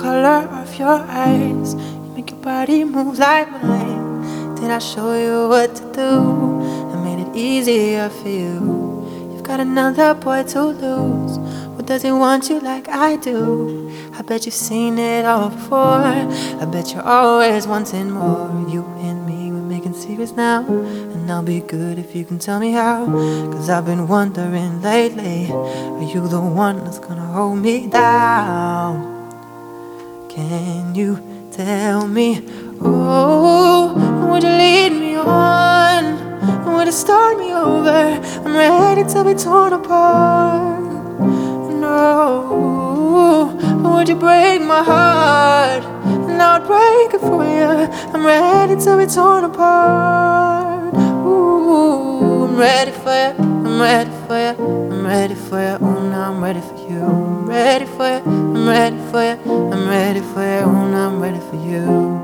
color of your eyes. You make your body move like mine. Did I show you what to do? I made it easier for you. You've got another boy to lose. Who doesn't want you like I do? I bet you've seen it all before. I bet you're always wanting more. You and me, we're making secrets now, and I'll be good if you can tell me how. Cause I've been wondering lately, are you the one that's gonna hold me down? Can you tell me? Oh, would you lead me on? Would you start me over? I'm ready to be torn apart. No, would you break my heart? And I would break it for you. I'm ready to be torn apart. Ooh, I'm ready for you. I'm ready for you. I'm ready for you. Oh, now I'm ready for you. I'm ready for you. I'm ready for you. I'm ready for you. Oh, now I'm ready for you.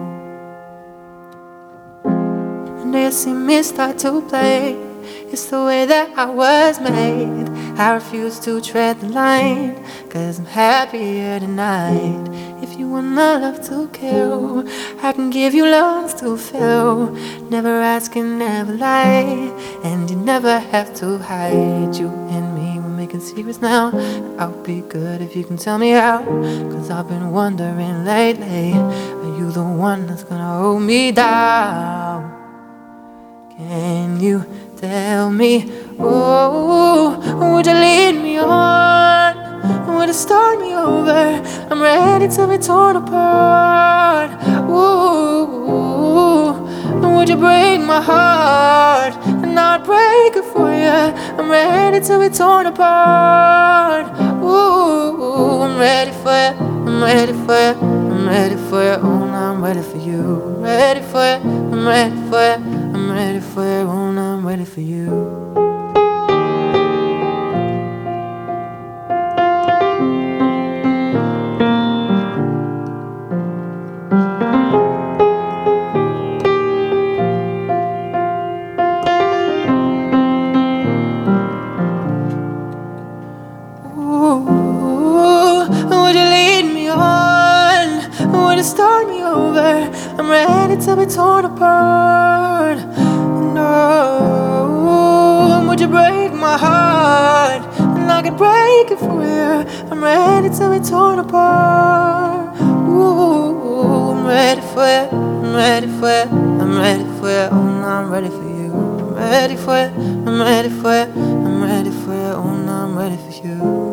And you see me start to play. It's the way that I was made. I refuse to tread the line, cause I'm happier tonight. If you wanna love to kill, I can give you lungs to fill. Never ask and never lie, and you never have to hide. You and me, we're making secrets now. I'll be good if you can tell me how. Cause I've been wondering lately, are you the one that's gonna hold me down? Can you tell me? Oh, would you lead me on? Would you start me over? I'm ready to be torn apart. Ooh, would you break my heart? And I'd break it for you. I'm ready to be torn apart. Ooh, I'm ready for you. I'm ready for you. I'm ready for you. Oh, now I'm ready for you. I'm ready for you. I'm ready for you. I'm ready for you. Oh, now I'm ready for you. Would you lead me on? Would you start me over? I'm ready to be torn apart. No, would you break my heart? And I could break it for you. I'm ready to be torn apart. Ooh, I'm ready for you. I'm ready for you. I'm ready for you. Oh, now I'm ready for you. I'm ready for you. I'm ready for you. I'm ready for you. Oh, now I'm ready for you.